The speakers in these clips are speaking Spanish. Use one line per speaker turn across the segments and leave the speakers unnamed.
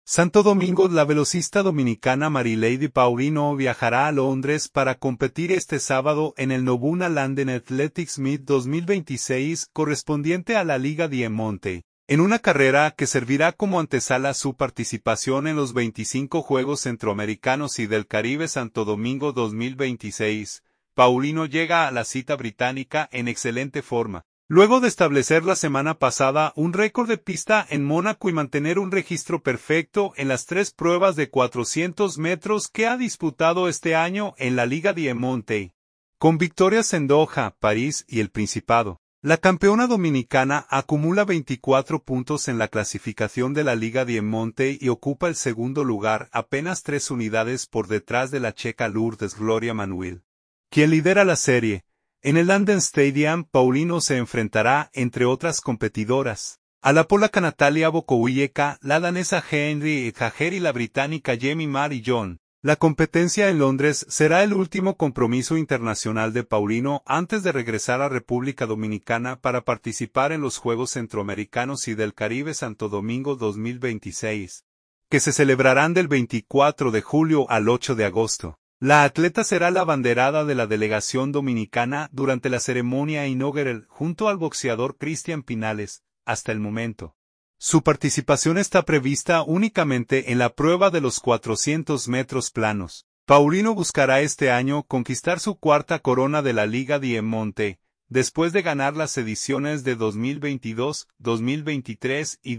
Santo Domingo. La velocista dominicana Marilady Paulino viajará a Londres para competir este sábado en el Novuna London Athletics Meet 2026 correspondiente a la Liga Diamante, en una carrera que servirá como antesala a su participación en los 25 Juegos Centroamericanos y del Caribe Santo Domingo 2026. Paulino llega a la cita británica en excelente forma, luego de establecer la semana pasada un récord de pista en Mónaco y mantener un registro perfecto en las 3 pruebas de 400 metros que ha disputado este año en la Liga Diamante, con victorias en Doha, París y el Principado. La campeona dominicana acumula 24 puntos en la clasificación de la Liga Diamante y ocupa el segundo lugar, apenas 3 unidades por detrás de la checa Lourdes Gloria Manuel, quien lidera la serie. En el London Stadium, Paulino se enfrentará, entre otras competidoras, a la polaca Natalia Bokowiecka, la danesa Henry Jager y la británica Jamie Mary John. La competencia en Londres será el último compromiso internacional de Paulino antes de regresar a República Dominicana para participar en los Juegos Centroamericanos y del Caribe Santo Domingo 2026, que se celebrarán del 24 de julio al 8 de agosto. La atleta será la abanderada de la delegación dominicana durante la ceremonia inaugural junto al boxeador Cristian Pinales. Hasta el momento, su participación está prevista únicamente en la prueba de los 400 metros planos. Paulino buscará este año conquistar su cuarta corona de la Liga Diamante, después de ganar las ediciones de 2022, 2023 y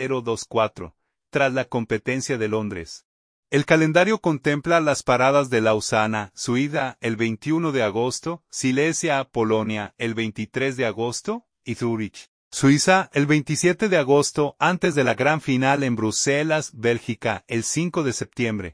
2024, tras la competencia de Londres. El calendario contempla las paradas de Lausana, Suiza, el 21 de agosto, Silesia, Polonia, el 23 de agosto, y Zúrich, Suiza, el 27 de agosto, antes de la gran final en Bruselas, Bélgica, el 5 de septiembre.